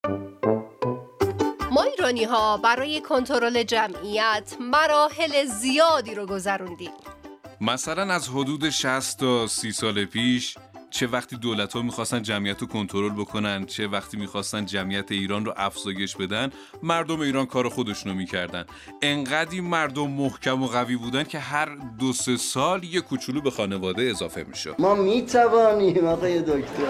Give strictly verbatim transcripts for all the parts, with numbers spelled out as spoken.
ما ایرانی ها برای کنترل جمعیت مراحل زیادی رو گذروندیم. مثلا از حدود شصت تا سی سال پیش، چه وقتی دولت‌ها می‌خواستن جمعیت رو کنترل بکنن، چه وقتی می‌خواستن جمعیت ایران رو افزایش بدن، مردم ایران کار خودشونو می‌کردن. انقدی مردم محکم و قوی بودن که هر دو سه سال یه کوچولو به خانواده اضافه می‌شد. ما می‌توانیم آقای دکتر.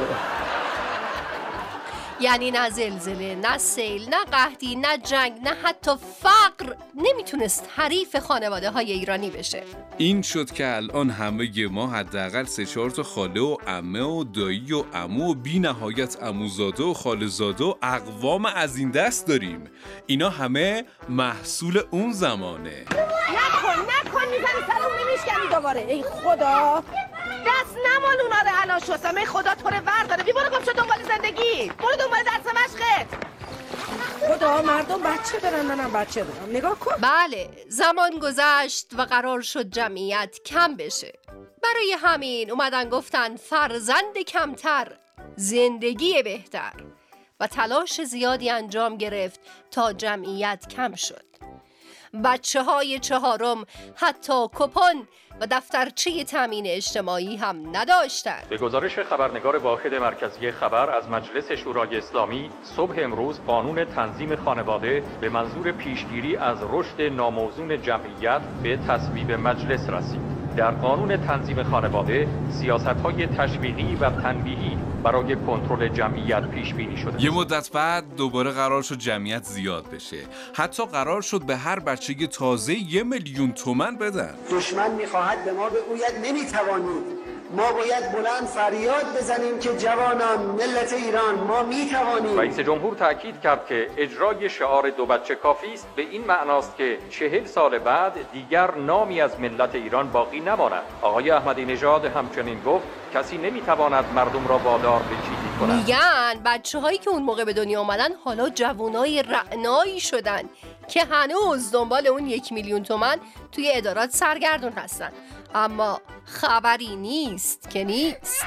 یعنی نه زلزله، نه سیل، نه قحطی، نه جنگ، نه حتی فقر نمیتونست حریف خانواده های ایرانی بشه. این شد که الان همه ما حداقل سه چهار تا خاله و عمه و دایی و عمو و بی نهایت عموزاده و خاله‌زاده و اقوام از این دست داریم. اینا همه محصول اون زمانه. نکن نکن میزنی سرمون نمیشکنی دوباره. ای خدا دست نمال اونا رو الان شستم. ای خدا تو رو ورداره. بی برو گم شو دنبال زندگی. برو دنبال درس مشقت. خدا مردم بچه دارن، منم بچه دارم. نگاه کن. بله، زمان گذشت و قرار شد جمعیت کم بشه. برای همین اومدن گفتن فرزند کمتر، زندگی بهتر، و تلاش زیادی انجام گرفت تا جمعیت کم شد. بچه های چهارم حتی کپون و دفترچه تامین اجتماعی هم نداشتند. به گزارش خبرنگار واحد مرکزی خبر از مجلس شورای اسلامی، صبح امروز قانون تنظیم خانواده به منظور پیشگیری از رشد ناموزون جمعیت به تصویب مجلس رسید. در قانون تنظیم خانواده سیاست‌های تشویقی و تنبیهی برای کنترل جمعیت پیش بینی شده. یه مدت بعد دوباره قرار شد جمعیت زیاد بشه. حتی قرار شد به هر بچه تازه یه میلیون تومن بدن. دشمن میخواهد به ما بگوید نمیتوانید. ما باید بلند فریاد بزنیم که جوانان، ملت ایران، ما میتوانیم. رئیس جمهور تاکید کرد که اجرای شعار دو بچه کافی است، به این معناست که چهل سال بعد دیگر نامی از ملت ایران باقی نماند. آقای احمدی نژاد همچنین گفت کسی نمیتواند مردم را وادار به چیزی کند. میگن بچه هایی که اون موقع به دنیا آمدن حالا جوانای رعنایی شدن که هنوز دنبال اون یک میلیون تومن توی ادارات سرگردون هستن، اما خبری نیست که نیست.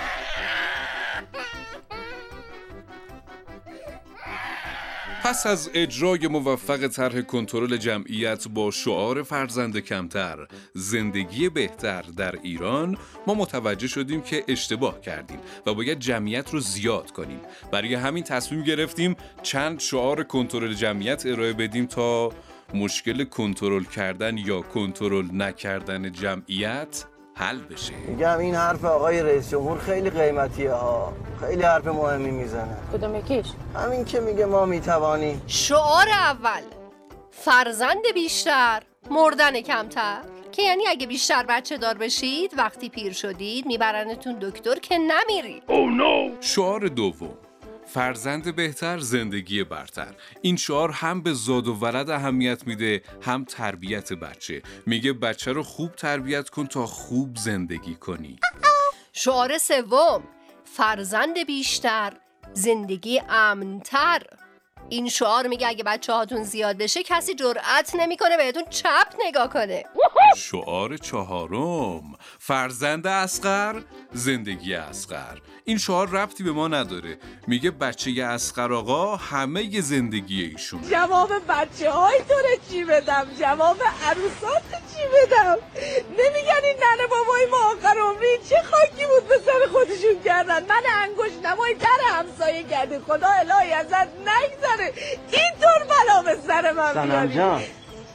پس از اجرای موفق طرح کنترل جمعیت با شعار فرزند کمتر، زندگی بهتر در ایران، ما متوجه شدیم که اشتباه کردیم و باید جمعیت رو زیاد کنیم. برای همین تصمیم گرفتیم چند شعار کنترل جمعیت ارائه بدیم تا مشکل کنترل کردن یا کنترل نکردن جمعیت حل بشه. میگم این حرف آقای رئیس جمهور خیلی قیمتیه ها. خیلی حرف مهمی میزنه. کدوم یکیش؟ همین که میگه ما میتوانیم. شعار اول فرزند بیشتر، مردن کمتر، که یعنی اگه بیشتر بچه دار بشید وقتی پیر شدید میبرنتون دکتر که نمیرید. oh no. شعار دوم فرزند بهتر، زندگی برتر. این شعار هم به زاد و ولد اهمیت میده، هم تربیت بچه. میگه بچه رو خوب تربیت کن تا خوب زندگی کنی. شعار سوم فرزند بیشتر، زندگی امن‌تر. این شعار میگه اگه بچه هاتون زیاد بشه کسی جرأت نمیکنه بهتون چپ نگاه کنه. شعار چهارم فرزند اصغر، زندگی اصغر. این شعار ربطی به ما نداره. میگه بچه اصغر آقا همه زندگی ایشون. جواب بچه های تو رو چی بدم؟ جواب عروسات چی بدم؟ نمیگن این ننه بابای ما آخر عمری چه خاکی بود به سر خودشون کردن. من انگشت نمای در همسایه کرده. خدا الهی ازت نگذره اینطور بلا به سر من بیاری. سنم جان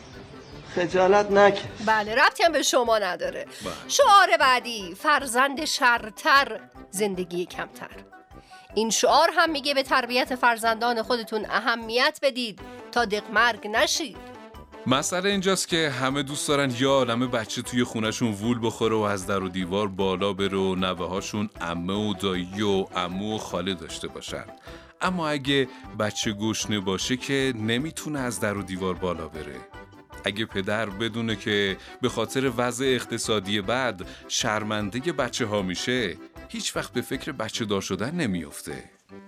خجالت نکش. بله، ربطی هم به شما نداره. بله. شعار بعدی فرزند شرتر، زندگی کمتر. این شعار هم میگه به تربیت فرزندان خودتون اهمیت بدید تا دقمرگ نشید. مسئله اینجاست که همه دوست دارن یه عالمه بچه توی خونشون وول بخوره و از در و دیوار بالا بره و نوه هاشون عمه و دایی و عمو و خاله داشته باشن. اما اگه بچه گشنه باشه که نمیتونه از در و دیوار بالا بره. اگه پدر بدونه که به خاطر وضع اقتصادی بد شرمنده بچه ها میشه، هیچ وقت به فکر بچه دار شدن نمیافته.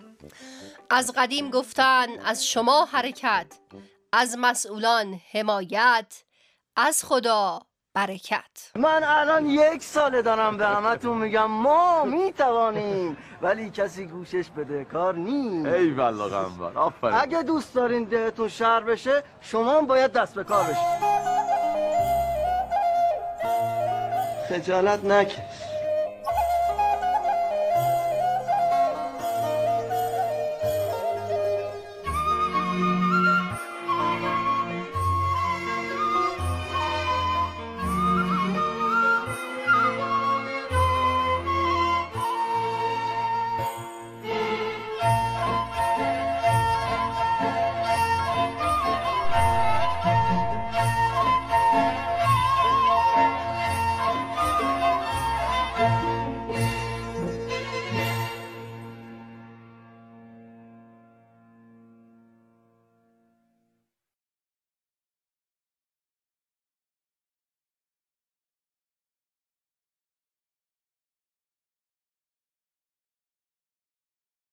از قدیم گفتن از شما حرکت، از مسئولان حمایت، از خدا برکت. من الان یک ساله دارم به همتون میگم ما میتوانیم، ولی کسی گوشش بده کار نیم. ای والله قنبر، آفرین. اگه دوست دارین دهتون شهر بشه، شما هم باید دست به کار بشید. خجالت نکش.